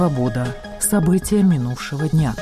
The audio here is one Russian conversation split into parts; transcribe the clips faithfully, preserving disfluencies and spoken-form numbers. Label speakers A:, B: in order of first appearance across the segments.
A: «Свобода». События минувшего дня.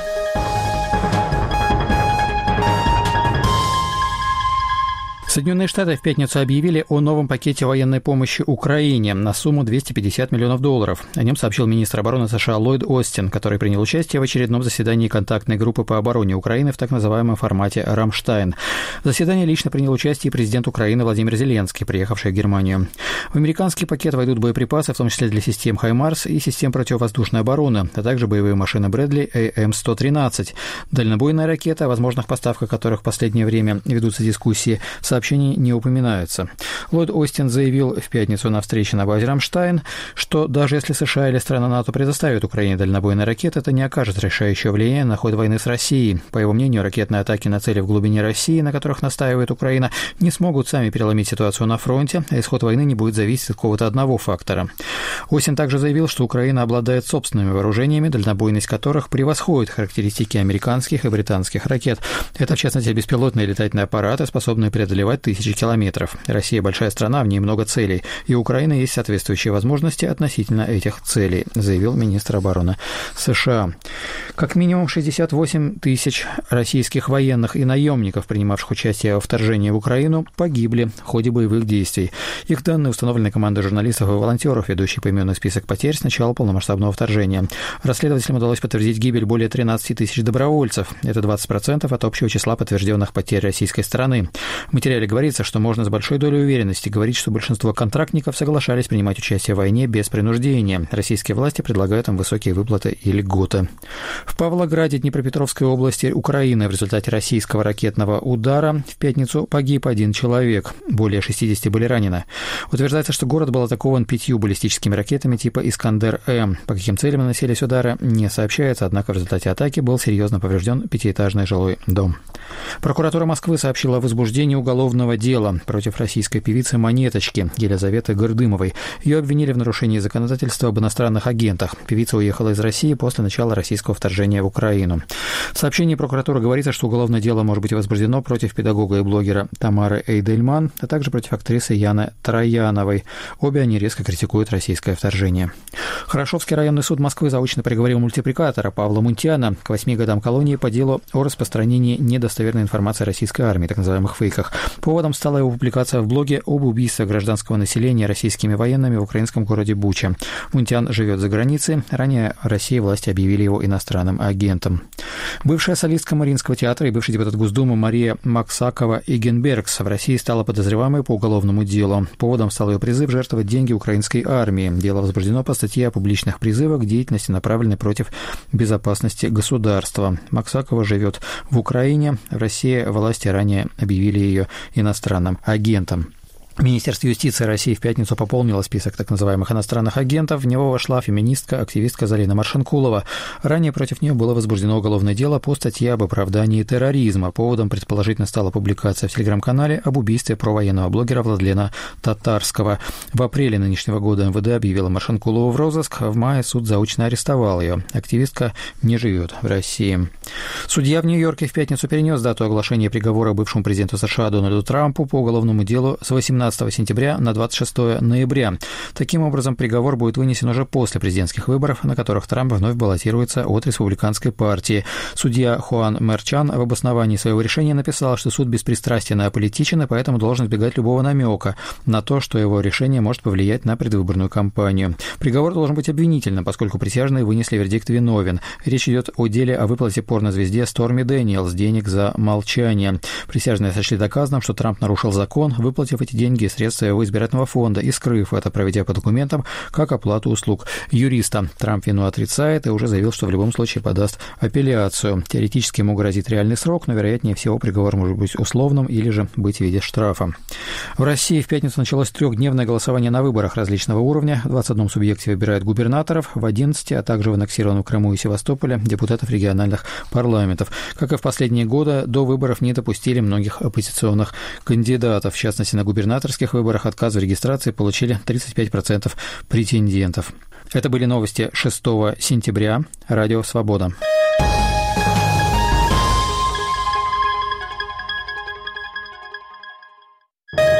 B: Соединенные Штаты в пятницу объявили о новом пакете военной помощи Украине на сумму двести пятьдесят миллионов долларов. О нем сообщил министр обороны США Ллойд Остин, который принял участие в очередном заседании контактной группы по обороне Украины в так называемом формате «Рамштайн». В заседании лично принял участие и президент Украины Владимир Зеленский, приехавший в Германию. В американский пакет войдут боеприпасы, в том числе для систем «Хаймарс» и систем противовоздушной обороны, а также боевые машины «Брэдли» эй эм сто тринадцать. Дальнобойная ракета, о возможных поставках которых в последнее время ведутся дискуссии, в сообщении не упоминаются. Ллойд Остин заявил в пятницу на встрече на базе «Рамштайн», что даже если США или страны НАТО предоставят Украине дальнобойные ракеты, это не окажет решающего влияния на ход войны с Россией. По его мнению, ракетные атаки на цели в глубине России, на которых настаивает Украина, не смогут сами переломить ситуацию на фронте, а исход войны не будет зависеть от какого-то одного фактора. Остин также заявил, что Украина обладает собственными вооружениями, дальнобойность которых превосходит характеристики американских и британских ракет. Это, в частности, беспилотные летательные аппараты, способные преодолевать тысячи километров. Россия большая страна, в ней много целей, и у Украины есть соответствующие возможности относительно этих целей, заявил министр обороны США. Как минимум шестьдесят восемь тысяч российских военных и наемников, принимавших участие во вторжении в Украину, погибли в ходе боевых действий. Их данные установлены командой журналистов и волонтеров, ведущей поименный список потерь с начала полномасштабного вторжения. Расследователям удалось подтвердить гибель более тринадцать тысяч добровольцев. Это двадцать процентов от общего числа подтвержденных потерь российской стороны. В материале говорится, что можно с большой долей уверенности говорить, что большинство контрактников соглашались принимать участие в войне без принуждения. Российские власти предлагают им высокие выплаты и льготы. В Павлограде Днепропетровской области Украины в результате российского ракетного удара в пятницу погиб один человек. Более шестидесяти были ранены. Утверждается, что город был атакован пятью баллистическими ракетами типа «Искандер-М». По каким целям наносились удары, не сообщается, однако в результате атаки был серьезно поврежден пятиэтажный жилой дом. Прокуратура Москвы сообщила о возбуждении уголовного дела против российской певицы «Монеточки» Елизаветы Гырдымовой. Ее обвинили в нарушении законодательства об иностранных агентах. Певица уехала из России после начала российского вторжения в Украину. В сообщении прокуратуры говорится, что уголовное дело может быть возбуждено против педагога и блогера Тамары Эйдельман, а также против актрисы Яны Трояновой. Обе они резко критикуют российское вторжение. Хорошовский районный суд Москвы заочно приговорил мультипликатора Павла Мунтяна к восьми годам колонии по делу о распространении недостоверной информации о российской армии, так называемых фейках. Поводом стала его публикация в блоге об убийстве гражданского населения российскими военными в украинском городе Буча. Мунтян живет за границей. Ранее в России власти объявили его иностранным агентом. Бывшая солистка Мариинского театра и бывший депутат Госдумы Мария Максакова-Игенбергс в России стала подозреваемой по уголовному делу. Поводом стал ее призыв жертвовать деньги украинской армии. Дело возбуждено по статье о публичных призывах к деятельности, направленной против безопасности государства. Максакова живет в Украине. В России власти ранее объявили ее иностранным агентом. Министерство юстиции России в пятницу пополнило список так называемых иностранных агентов. В него вошла феминистка, активистка Залина Маршанкулова. Ранее против нее было возбуждено уголовное дело по статье об оправдании терроризма. Поводом предположительно стала публикация в телеграм-канале об убийстве провоенного блогера Владлена Татарского. В апреле нынешнего года эм вэ дэ объявила Маршанкулову в розыск, а в мае суд заочно арестовал ее. Активистка не живет в России. Судья в Нью-Йорке в пятницу перенес дату оглашения приговора бывшему президенту США Дональду Трампу по уголовному делу с восемнадцатого сентября на двадцать шестое ноября. Таким образом, приговор будет вынесен уже после президентских выборов, на которых Трамп вновь баллотируется от республиканской партии. Судья Хуан Мерчан в обосновании своего решения написал, что суд беспристрастен и аполитичен, и поэтому должен избегать любого намека на то, что его решение может повлиять на предвыборную кампанию. Приговор должен быть обвинительным, поскольку присяжные вынесли вердикт виновен. Речь идет о деле о выплате порнозвезде Сторми Дэниелс денег за молчание. Присяжные сочли доказанным, что Трамп нарушил закон, выплатив эти деньги и средства его избирательного фонда и скрыв это, проведя по документам как оплату услуг юриста. Трамп вину отрицает и уже заявил, что в любом случае подаст апелляцию. Теоретически ему грозит реальный срок, но, вероятнее всего, приговор может быть условным или же быть в виде штрафа. В России в пятницу началось трехдневное голосование на выборах различного уровня. В двадцати одном субъекте выбирают губернаторов, в одиннадцати, а также в аннексированном Крыму и Севастополе депутатов региональных парламентов. Как и в последние годы, до выборов не допустили многих оппозиционных кандидатов. В частности, на губернаторских выборах отказ в регистрации получили тридцать пять процентов претендентов. Это были новости шестого сентября. Радио «Свобода».